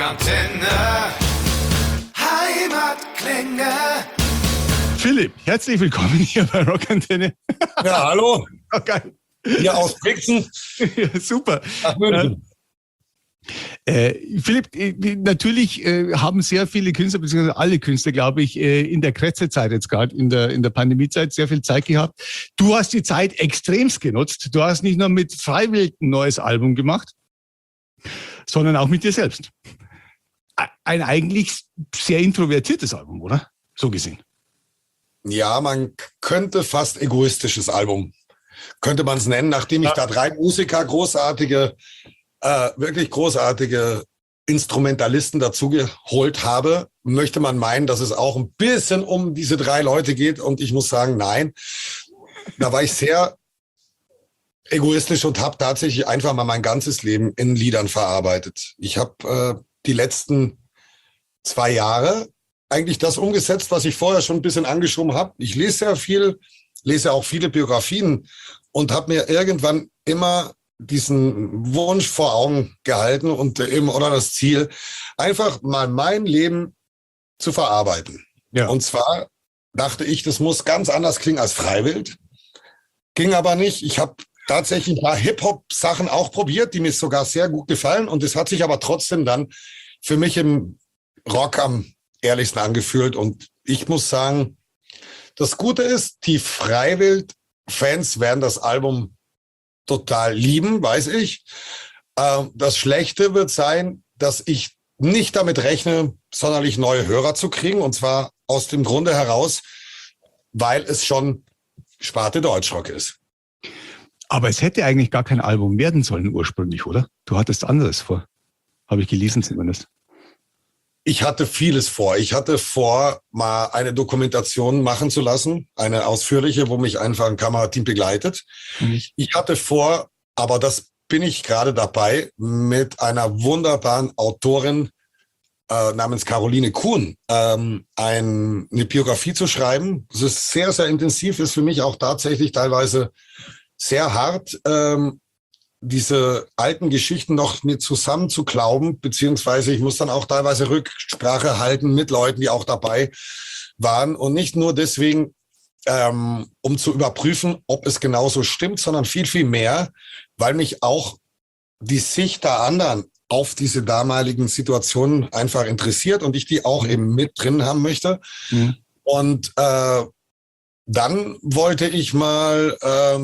Rockantenne Heimatklänge. Philipp, herzlich willkommen hier bei Rockantenne. Ja, hallo. Oh, geil. Hier aus Brixen. Ja, super. Nach München. Philipp, natürlich haben sehr viele Künstler, beziehungsweise alle Künstler, glaube ich, in der Kretze-Zeit jetzt gerade, in der Pandemiezeit sehr viel Zeit gehabt. Du hast die Zeit extremst genutzt. Du hast nicht nur mit Freiwild ein neues Album gemacht, sondern auch mit dir selbst. Ein eigentlich sehr introvertiertes Album, oder? So gesehen. Ja, man könnte fast egoistisches Album, könnte man es nennen, nachdem ich da 3 Musiker, wirklich großartige Instrumentalisten dazu geholt habe, möchte man meinen, dass es auch ein bisschen um diese 3 Leute geht. Und ich muss sagen, nein, da war ich sehr egoistisch und habe tatsächlich einfach mal mein ganzes Leben in Liedern verarbeitet. Ich habe die letzten 2 Jahre eigentlich das umgesetzt, was ich vorher schon ein bisschen angeschoben habe. Ich lese sehr viel, lese auch viele Biografien und habe mir irgendwann immer diesen Wunsch vor Augen gehalten und eben oder das Ziel, einfach mal mein Leben zu verarbeiten. Ja. Und zwar dachte ich, das muss ganz anders klingen als Freiwild. Ging aber nicht. Ich habe tatsächlich ein paar Hip-Hop-Sachen auch probiert, die mir sogar sehr gut gefallen. Und es hat sich aber trotzdem dann für mich im Rock am ehrlichsten angefühlt. Und ich muss sagen, das Gute ist, die Freiwild-Fans werden das Album total lieben, weiß ich. Das Schlechte wird sein, dass ich nicht damit rechne, sonderlich neue Hörer zu kriegen. Und zwar aus dem Grunde heraus, weil es schon Sparte Deutschrock ist. Aber es hätte eigentlich gar kein Album werden sollen ursprünglich, oder? Du hattest anderes vor. Habe ich gelesen zumindest. Ich hatte vieles vor. Ich hatte vor, mal eine Dokumentation machen zu lassen, eine ausführliche, wo mich einfach ein Kamerateam begleitet. Ich hatte vor, aber das bin ich gerade dabei, mit einer wunderbaren Autorin namens Caroline Kuhn eine Biografie zu schreiben. Das ist sehr, sehr intensiv, ist für mich auch tatsächlich teilweise sehr hart, diese alten Geschichten noch mit zusammen zu glauben, beziehungsweise ich muss dann auch teilweise Rücksprache halten mit Leuten, die auch dabei waren und nicht nur deswegen, um zu überprüfen, ob es genauso stimmt, sondern viel, viel mehr, weil mich auch die Sicht der anderen auf diese damaligen Situationen einfach interessiert und ich die auch eben mit drin haben möchte. Mhm. Und dann wollte ich mal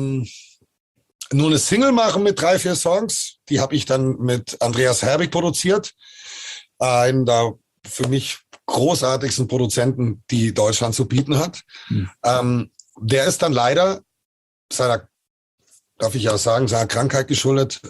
nur eine Single machen mit 3, 4 Songs. Die habe ich dann mit Andreas Herbig produziert. Einen der für mich großartigsten Produzenten, die Deutschland zu bieten hat. Mhm. Der ist dann leider seiner, darf ich ja sagen, seiner Krankheit geschuldet.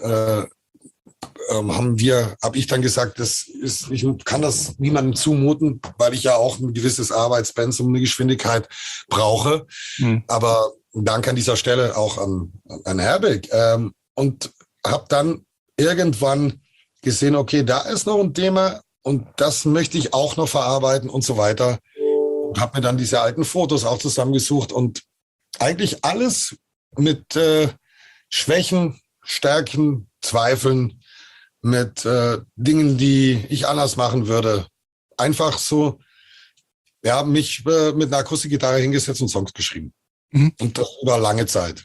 Habe ich dann gesagt, ich kann das niemandem zumuten, weil ich ja auch ein gewisses Arbeitspensum, eine Geschwindigkeit brauche. Mhm. Aber Dank an dieser Stelle auch an Herbig. Und habe dann irgendwann gesehen, okay, da ist noch ein Thema und das möchte ich auch noch verarbeiten und so weiter. Und habe mir dann diese alten Fotos auch zusammengesucht und eigentlich alles mit Schwächen, Stärken, Zweifeln, mit Dingen, die ich anders machen würde. Einfach so, ja, mich mit einer Akustikgitarre hingesetzt und Songs geschrieben. Mhm. Und das über lange Zeit.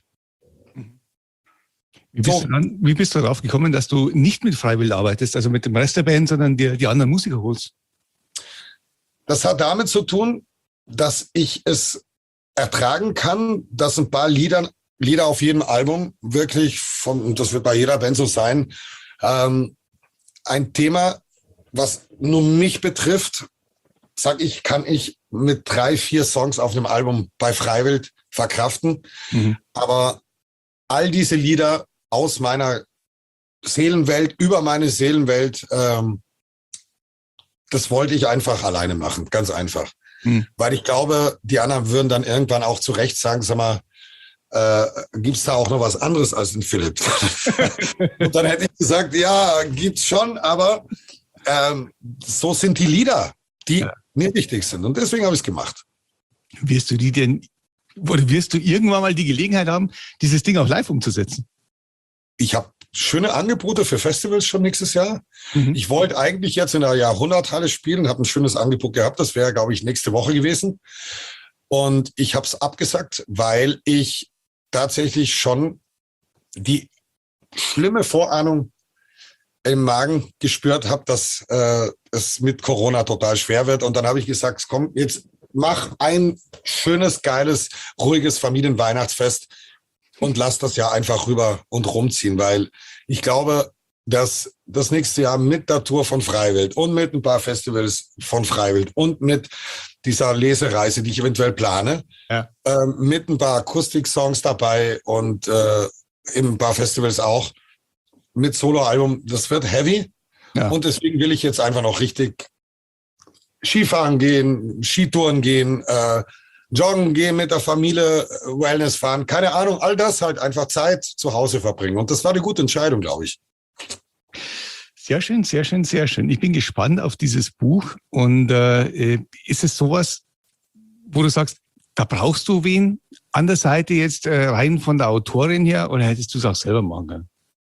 Wie bist du darauf gekommen, dass du nicht mit Freiwild arbeitest, also mit dem Rest der Band, sondern dir die anderen Musiker holst? Das hat damit zu tun, dass ich es ertragen kann, dass ein paar Lieder auf jedem Album wirklich, und das wird bei jeder Band so sein, ein Thema, was nur mich betrifft, kann ich mit 3, 4 Songs auf einem Album bei Freiwild verkraften. Mhm. Aber all diese Lieder aus meiner Seelenwelt, über meine Seelenwelt, das wollte ich einfach alleine machen, ganz einfach. Mhm. Weil ich glaube, die anderen würden dann irgendwann auch zu Recht sagen, sag mal, gibt es da auch noch was anderes als den Philipp? Und dann hätte ich gesagt, ja, gibt's schon, aber so sind die Lieder, die mir wichtig sind. Und deswegen habe ich es gemacht. Wirst du irgendwann mal die Gelegenheit haben, dieses Ding auch live umzusetzen? Ich habe schöne Angebote für Festivals schon nächstes Jahr. Mhm. Ich wollte eigentlich jetzt in der Jahrhunderthalle spielen, habe ein schönes Angebot gehabt. Das wäre, glaube ich, nächste Woche gewesen. Und ich habe es abgesagt, weil ich tatsächlich schon die schlimme Vorahnung im Magen gespürt habe, dass es mit Corona total schwer wird. Und dann habe ich gesagt, komm, jetzt mach ein schönes, geiles, ruhiges Familienweihnachtsfest und lass das Jahr einfach rüber und rumziehen, weil ich glaube, dass das nächste Jahr mit der Tour von Freiwild und mit ein paar Festivals von Freiwild und mit dieser Lesereise, die ich eventuell plane, mit ein paar Akustik-Songs dabei und in ein paar Festivals auch, mit Soloalbum, das wird heavy. Ja. Und deswegen will ich jetzt einfach noch richtig Skifahren gehen, Skitouren gehen, joggen gehen mit der Familie, Wellness fahren, keine Ahnung, all das halt einfach Zeit zu Hause verbringen. Und das war eine gute Entscheidung, glaube ich. Sehr schön, sehr schön, sehr schön. Ich bin gespannt auf dieses Buch. Und ist es sowas, wo du sagst, da brauchst du wen an der Seite jetzt rein von der Autorin her, oder hättest du es auch selber machen können?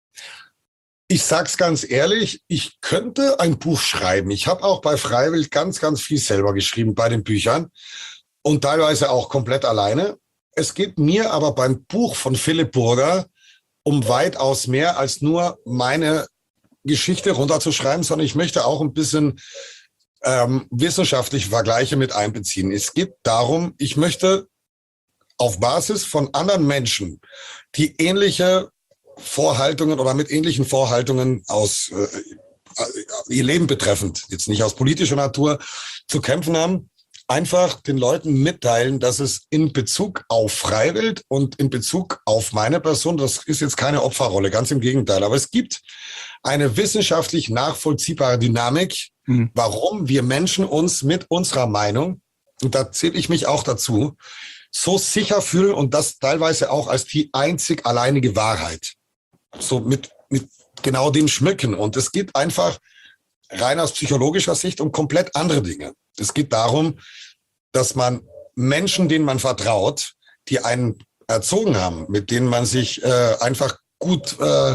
Ich sag's ganz ehrlich, ich könnte ein Buch schreiben. Ich habe auch bei Freiwild ganz, ganz viel selber geschrieben bei den Büchern und teilweise auch komplett alleine. Es geht mir aber beim Buch von Philipp Burger um weitaus mehr als nur meine Geschichte runterzuschreiben, sondern ich möchte auch ein bisschen wissenschaftliche Vergleiche mit einbeziehen. Es geht darum, ich möchte auf Basis von anderen Menschen, die ähnliche Vorhaltungen oder mit ähnlichen Vorhaltungen aus ihr Leben betreffend, jetzt nicht aus politischer Natur, zu kämpfen haben, einfach den Leuten mitteilen, dass es in Bezug auf Freiwild und in Bezug auf meine Person, das ist jetzt keine Opferrolle, ganz im Gegenteil, aber es gibt eine wissenschaftlich nachvollziehbare Dynamik, warum wir Menschen uns mit unserer Meinung, und da zähle ich mich auch dazu, so sicher fühlen und das teilweise auch als die einzig alleinige Wahrheit. So mit genau dem schmücken. Und es geht einfach rein aus psychologischer Sicht um komplett andere Dinge. Es geht darum, dass man Menschen, denen man vertraut, die einen erzogen haben, mit denen man sich einfach gut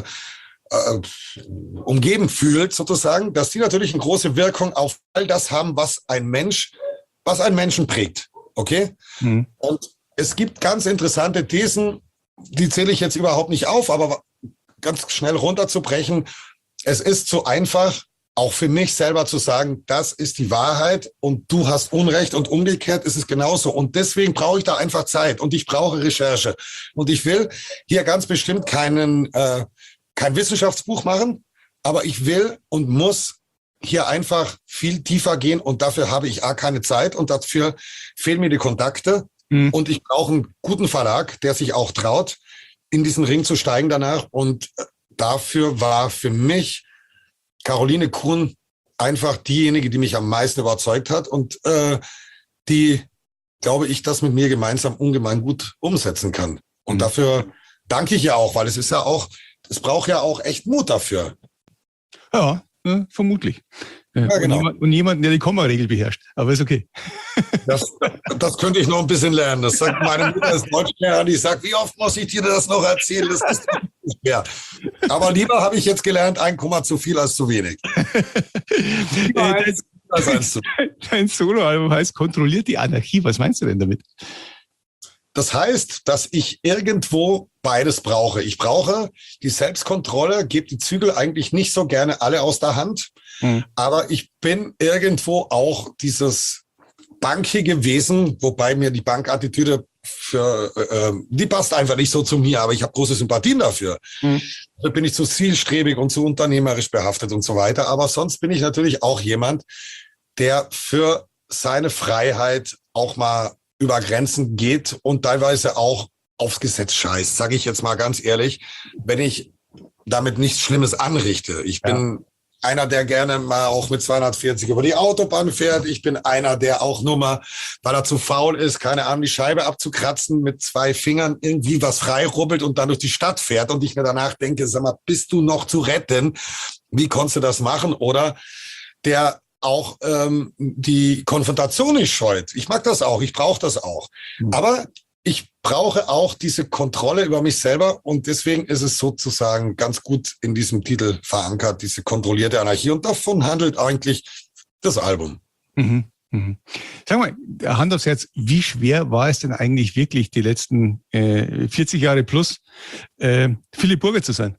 umgeben fühlt, sozusagen, dass die natürlich eine große Wirkung auf all das haben, was einen Menschen prägt. Okay? Mhm. Und es gibt ganz interessante Thesen, die zähle ich jetzt überhaupt nicht auf, aber ganz schnell runterzubrechen. Es ist so einfach, auch für mich selber zu sagen, das ist die Wahrheit und du hast Unrecht und umgekehrt ist es genauso. Und deswegen brauche ich da einfach Zeit und ich brauche Recherche. Und ich will hier ganz bestimmt kein Wissenschaftsbuch machen, aber ich will und muss hier einfach viel tiefer gehen und dafür habe ich keine Zeit und dafür fehlen mir die Kontakte. Und ich brauche einen guten Verlag, der sich auch traut, in diesen Ring zu steigen danach. Und dafür war für mich Caroline Kuhn einfach diejenige, die mich am meisten überzeugt hat und die, glaube ich, das mit mir gemeinsam ungemein gut umsetzen kann. Und dafür danke ich ja auch, weil es braucht ja auch echt Mut dafür. Ja, vermutlich. Ja, genau. Und jemanden, der die Kommaregel beherrscht. Aber ist okay. Das könnte ich noch ein bisschen lernen. Das sagt meine Mutter, ist Deutschlehrerin, die sagt, wie oft muss ich dir das noch erzählen? Das ist nicht mehr. Aber lieber habe ich jetzt gelernt, ein Komma zu viel als zu wenig. Dein Soloalbum heißt Kontrolliert die Anarchie. Was meinst du denn damit? Das heißt, dass ich irgendwo beides brauche. Ich brauche die Selbstkontrolle, gebe die Zügel eigentlich nicht so gerne alle aus der Hand. Aber ich bin irgendwo auch dieses bankige Wesen, wobei mir die Bankattitüde die passt einfach nicht so zu mir, aber ich habe große Sympathien dafür. Da bin ich zu zielstrebig und zu unternehmerisch behaftet und so weiter. Aber sonst bin ich natürlich auch jemand, der für seine Freiheit auch mal über Grenzen geht und teilweise auch aufs Gesetz scheißt, sage ich jetzt mal ganz ehrlich, wenn ich damit nichts Schlimmes anrichte. Ich bin einer, der gerne mal auch mit 240 über die Autobahn fährt. Ich bin einer, der auch nur mal, weil er zu faul ist, keine Ahnung, die Scheibe abzukratzen, mit 2 Fingern irgendwie was freirubbelt und dann durch die Stadt fährt und ich mir danach denke, sag mal, bist du noch zu retten? Wie konntest du das machen? Oder der auch die Konfrontation nicht scheut. Ich mag das auch, ich brauche das auch. Aber ich brauche auch diese Kontrolle über mich selber und deswegen ist es sozusagen ganz gut in diesem Titel verankert, diese kontrollierte Anarchie. Und davon handelt eigentlich das Album. Mhm. Mhm. Sag mal, Hand aufs Herz, wie schwer war es denn eigentlich wirklich die letzten 40 Jahre plus, Philipp Burger zu sein?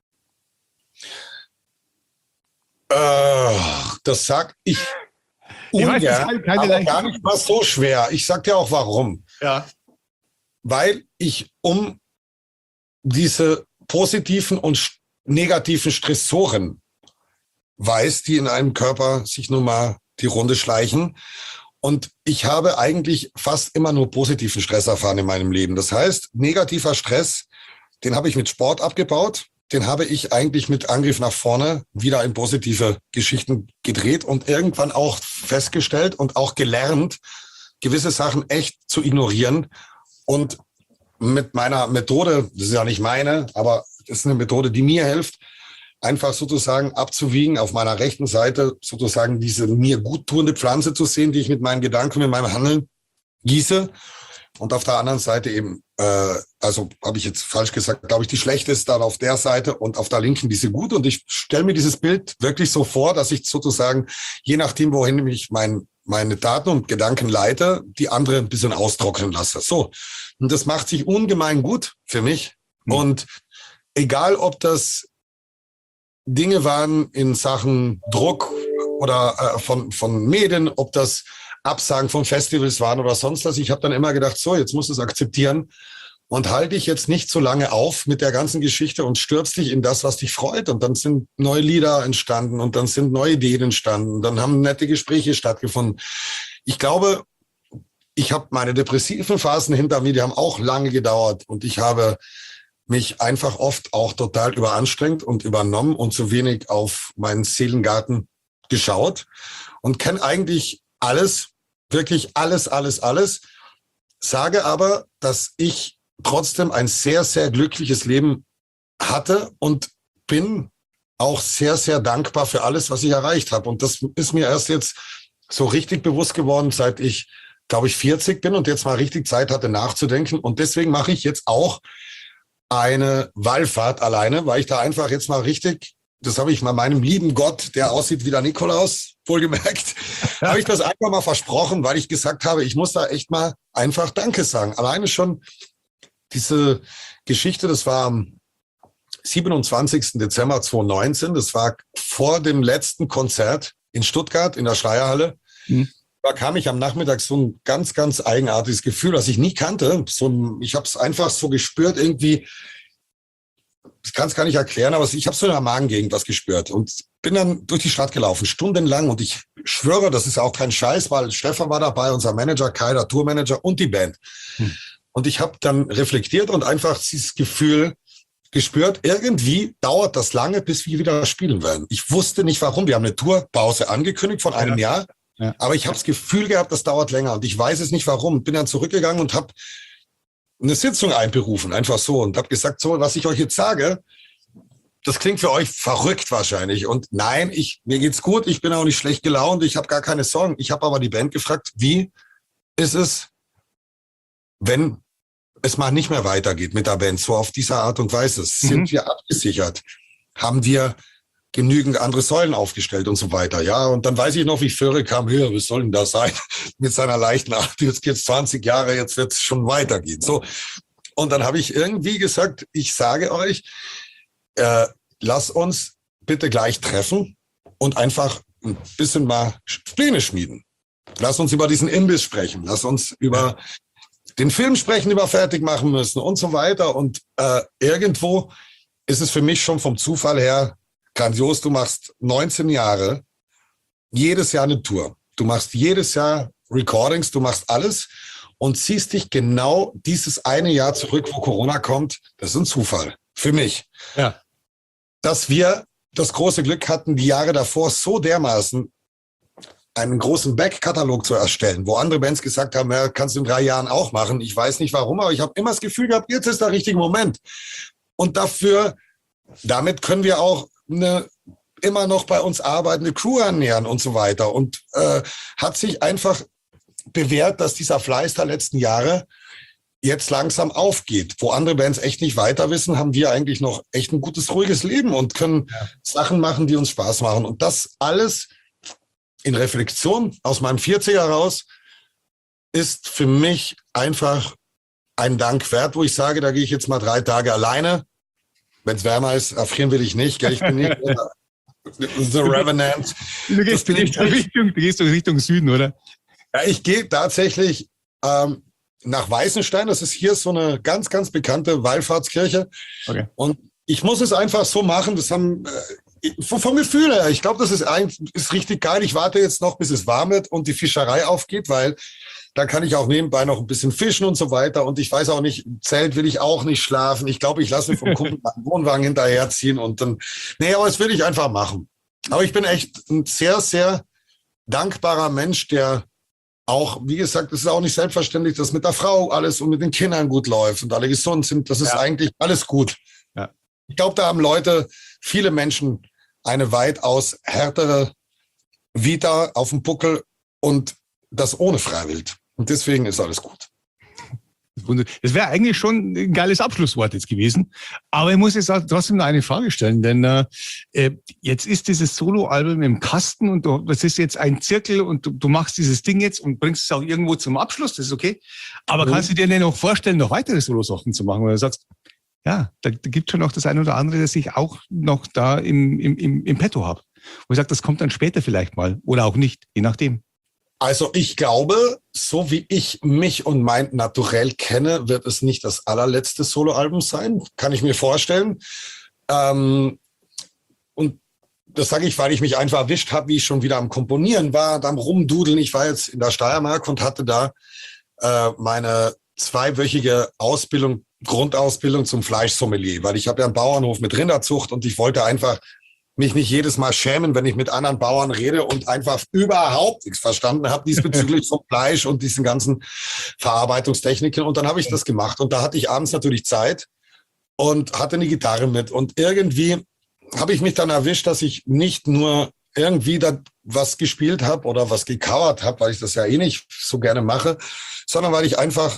Das sag ich ungern, aber gar nicht mal so schwer. Ich sag dir auch warum. Ja. Weil ich um diese positiven und negativen Stressoren weiß, die in einem Körper sich nun mal die Runde schleichen. Und ich habe eigentlich fast immer nur positiven Stress erfahren in meinem Leben. Das heißt, negativer Stress, den habe ich mit Sport abgebaut. Den habe ich eigentlich mit Angriff nach vorne wieder in positive Geschichten gedreht und irgendwann auch festgestellt und auch gelernt, gewisse Sachen echt zu ignorieren. Und mit meiner Methode, das ist ja nicht meine, aber das ist eine Methode, die mir hilft, einfach sozusagen abzuwiegen, auf meiner rechten Seite sozusagen diese mir gut tuende Pflanze zu sehen, die ich mit meinen Gedanken, mit meinem Handeln gieße. Und auf der anderen Seite eben, also habe ich jetzt falsch gesagt, glaube ich, die schlechte ist dann auf der Seite und auf der linken diese gut. Und ich stelle mir dieses Bild wirklich so vor, dass ich sozusagen, je nachdem, wohin mich meine Daten und Gedanken leite, die andere ein bisschen austrocknen lasse. So. Und das macht sich ungemein gut für mich. Mhm. Und egal, ob das Dinge waren in Sachen Druck oder von Medien, ob das Absagen von Festivals waren oder sonst was. Ich habe dann immer gedacht, so, jetzt musst du es akzeptieren und halte dich jetzt nicht so lange auf mit der ganzen Geschichte und stürz dich in das, was dich freut. Und dann sind neue Lieder entstanden und dann sind neue Ideen entstanden. Dann haben nette Gespräche stattgefunden. Ich glaube, ich habe meine depressiven Phasen hinter mir, die haben auch lange gedauert und ich habe mich einfach oft auch total überanstrengt und übernommen und zu wenig auf meinen Seelengarten geschaut und kenne eigentlich alles, wirklich alles, sage aber, dass ich trotzdem ein sehr, sehr glückliches Leben hatte und bin auch sehr, sehr dankbar für alles, was ich erreicht habe. Und das ist mir erst jetzt so richtig bewusst geworden, seit ich, glaube ich, 40 bin und jetzt mal richtig Zeit hatte nachzudenken. Und deswegen mache ich jetzt auch eine Wallfahrt alleine, weil ich da einfach jetzt mal richtig, das habe ich mal meinem lieben Gott, der aussieht wie der Nikolaus, wohlgemerkt, habe ich das einfach mal versprochen, weil ich gesagt habe, ich muss da echt mal einfach Danke sagen. Alleine schon diese Geschichte, das war am 27. Dezember 2019, das war vor dem letzten Konzert in Stuttgart in der Schleierhalle. Mhm. Da kam ich am Nachmittag so ein ganz, ganz eigenartiges Gefühl, das ich nie kannte. Ich habe es einfach so gespürt, irgendwie, ich kann es gar nicht erklären, aber ich habe so in der Magengegend was gespürt und bin dann durch die Stadt gelaufen, stundenlang. Und ich schwöre, das ist auch kein Scheiß, weil Stefan war dabei, unser Manager, Kai, der Tourmanager und die Band. Und ich habe dann reflektiert und einfach dieses Gefühl gespürt, irgendwie dauert das lange, bis wir wieder spielen werden. Ich wusste nicht, warum. Wir haben eine Tourpause angekündigt von einem Jahr. Ja. Aber ich habe das Gefühl gehabt, das dauert länger und ich weiß es nicht warum. Bin dann zurückgegangen und habe eine Sitzung einberufen, einfach so, und habe gesagt, so, was ich euch jetzt sage, das klingt für euch verrückt wahrscheinlich. Und nein, mir geht's gut, ich bin auch nicht schlecht gelaunt, ich habe gar keine Sorgen. Ich habe aber die Band gefragt, wie ist es, wenn es mal nicht mehr weitergeht mit der Band, so auf diese Art und Weise? Sind wir abgesichert? Haben wir genügend andere Säulen aufgestellt und so weiter, ja. Und dann weiß ich noch, wie Föhre kam, was soll denn das sein? Mit seiner leichten Art, jetzt geht's 20 Jahre, jetzt wird's schon weitergehen. So. Und dann habe ich irgendwie gesagt, ich sage euch, lass uns bitte gleich treffen und einfach ein bisschen mal Pläne schmieden. Lass uns über diesen Imbiss sprechen. Lass uns über den Film sprechen, den wir fertig machen müssen und so weiter. Und irgendwo ist es für mich schon vom Zufall her grandios. Du machst 19 Jahre, jedes Jahr eine Tour. Du machst jedes Jahr Recordings, du machst alles und ziehst dich genau dieses eine Jahr zurück, wo Corona kommt. Das ist ein Zufall für mich. Ja. Dass wir das große Glück hatten, die Jahre davor so dermaßen einen großen Backkatalog zu erstellen, wo andere Bands gesagt haben, ja, kannst du in 3 Jahren auch machen. Ich weiß nicht warum, aber ich habe immer das Gefühl gehabt, jetzt ist der richtige Moment. Und damit können wir auch eine immer noch bei uns arbeitende Crew ernähren und so weiter. Und hat sich einfach bewährt, dass dieser Fleiß der letzten Jahre jetzt langsam aufgeht. Wo andere Bands echt nicht weiter wissen, haben wir eigentlich noch echt ein gutes, ruhiges Leben und können Sachen machen, die uns Spaß machen. Und das alles in Reflexion aus meinem 40er raus ist für mich einfach ein Dank wert, wo ich sage, da gehe ich jetzt mal 3 Tage alleine. Wenn es wärmer ist, erfrieren will ich nicht. Ich bin nicht The Revenant. Du gehst Richtung Süden, oder? Ja, ich gehe tatsächlich nach Weißenstein. Das ist hier so eine ganz, ganz bekannte Wallfahrtskirche. Okay. Und ich muss es einfach so machen. Das haben vom Gefühl her. Ich glaube, das ist richtig geil. Ich warte jetzt noch, bis es warm wird und die Fischerei aufgeht, weil dann kann ich auch nebenbei noch ein bisschen fischen und so weiter. Und ich weiß auch nicht, im Zelt will ich auch nicht schlafen. Ich glaube, ich lasse mir vom Kunden einen Wohnwagen hinterherziehen und dann, aber das will ich einfach machen. Aber ich bin echt ein sehr, sehr dankbarer Mensch, der auch, wie gesagt, es ist auch nicht selbstverständlich, dass mit der Frau alles und mit den Kindern gut läuft und alle gesund sind. Das ist eigentlich alles gut. Ja. Ich glaube, da haben viele Menschen eine weitaus härtere Vita auf dem Buckel und das ohne Freiwild. Und deswegen ist alles gut. Das wäre eigentlich schon ein geiles Abschlusswort jetzt gewesen. Aber ich muss jetzt trotzdem noch eine Frage stellen, denn jetzt ist dieses Soloalbum im Kasten und das ist jetzt ein Zirkel und du machst dieses Ding jetzt und bringst es auch irgendwo zum Abschluss, das ist okay. Aber kannst du dir denn noch vorstellen, noch weitere Solo-Sachen zu machen? Oder du sagst, ja, da gibt schon noch das eine oder andere, das ich auch noch da im Petto habe. Wo ich sage, das kommt dann später vielleicht mal oder auch nicht, je nachdem. Also ich glaube, so wie ich mich und mein Naturell kenne, wird es nicht das allerletzte Soloalbum sein. Kann ich mir vorstellen. Und das sage ich, weil ich mich einfach erwischt habe, wie ich schon wieder am Komponieren war, am Rumdudeln. Ich war jetzt in der Steiermark und hatte da meine 2-wöchige Grundausbildung zum Fleischsommelier, weil ich habe ja einen Bauernhof mit Rinderzucht und ich wollte einfach mich nicht jedes Mal schämen, wenn ich mit anderen Bauern rede und einfach überhaupt nichts verstanden habe diesbezüglich vom Fleisch und diesen ganzen Verarbeitungstechniken. Und dann habe ich das gemacht. Und da hatte ich abends natürlich Zeit und hatte eine Gitarre mit. Und irgendwie habe ich mich dann erwischt, dass ich nicht nur irgendwie da was gespielt habe oder was gecovert habe, weil ich das ja eh nicht so gerne mache, sondern weil ich einfach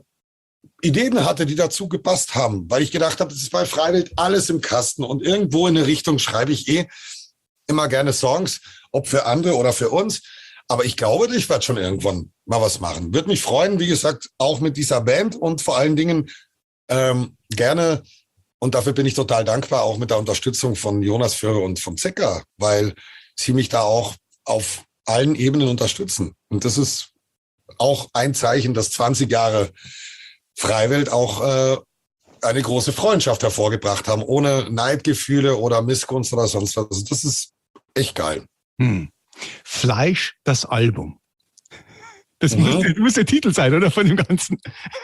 Ideen hatte, die dazu gepasst haben, weil ich gedacht habe, das ist bei Freiwild alles im Kasten und irgendwo in eine Richtung schreibe ich immer gerne Songs, ob für andere oder für uns. Aber ich glaube, ich werde schon irgendwann mal was machen. Würde mich freuen, wie gesagt, auch mit dieser Band und vor allen Dingen gerne, und dafür bin ich total dankbar, auch mit der Unterstützung von Jonas Föhre und von Zecker, weil sie mich da auch auf allen Ebenen unterstützen. Und das ist auch ein Zeichen, dass 20 Jahre Freiwild auch eine große Freundschaft hervorgebracht haben, ohne Neidgefühle oder Missgunst oder sonst was. Also das ist echt geil. Fleisch, das Album. Das muss der Titel sein, oder? Von dem Ganzen.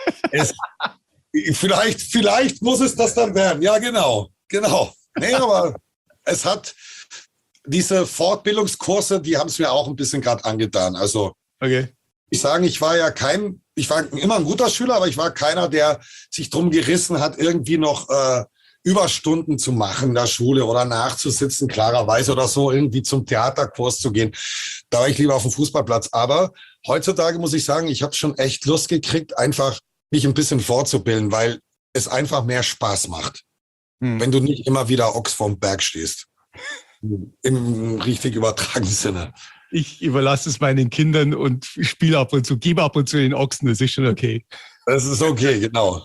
Vielleicht muss es das dann werden. Ja, genau. Nee, aber es hat diese Fortbildungskurse, die haben es mir auch ein bisschen gerade angetan. Also, okay. Ich war immer ein guter Schüler, aber ich war keiner, der sich drum gerissen hat, irgendwie noch Überstunden zu machen in der Schule oder nachzusitzen, klarerweise oder so, irgendwie zum Theaterkurs zu gehen. Da war ich lieber auf dem Fußballplatz. Aber heutzutage muss ich sagen, ich habe schon echt Lust gekriegt, einfach mich ein bisschen fortzubilden, weil es einfach mehr Spaß macht, wenn du nicht immer wieder Ochs vorm Berg stehst. Im richtig übertragenen Sinne. Ich überlasse es meinen Kindern und spiele ab und zu, gebe ab und zu den Ochsen, das ist schon okay. Das ist okay, genau.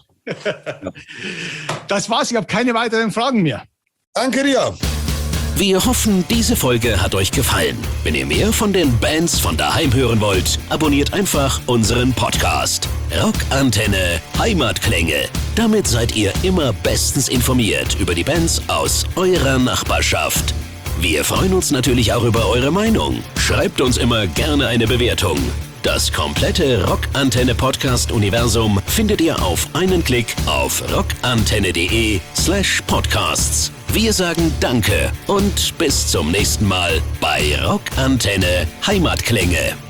Das war's, ich habe keine weiteren Fragen mehr. Danke dir. Wir hoffen, diese Folge hat euch gefallen. Wenn ihr mehr von den Bands von daheim hören wollt, abonniert einfach unseren Podcast. Rockantenne Heimatklänge. Damit seid ihr immer bestens informiert über die Bands aus eurer Nachbarschaft. Wir freuen uns natürlich auch über eure Meinung. Schreibt uns immer gerne eine Bewertung. Das komplette Rockantenne-Podcast-Universum findet ihr auf einen Klick auf rockantenne.de/podcasts. Wir sagen Danke und bis zum nächsten Mal bei Rockantenne Heimatklänge.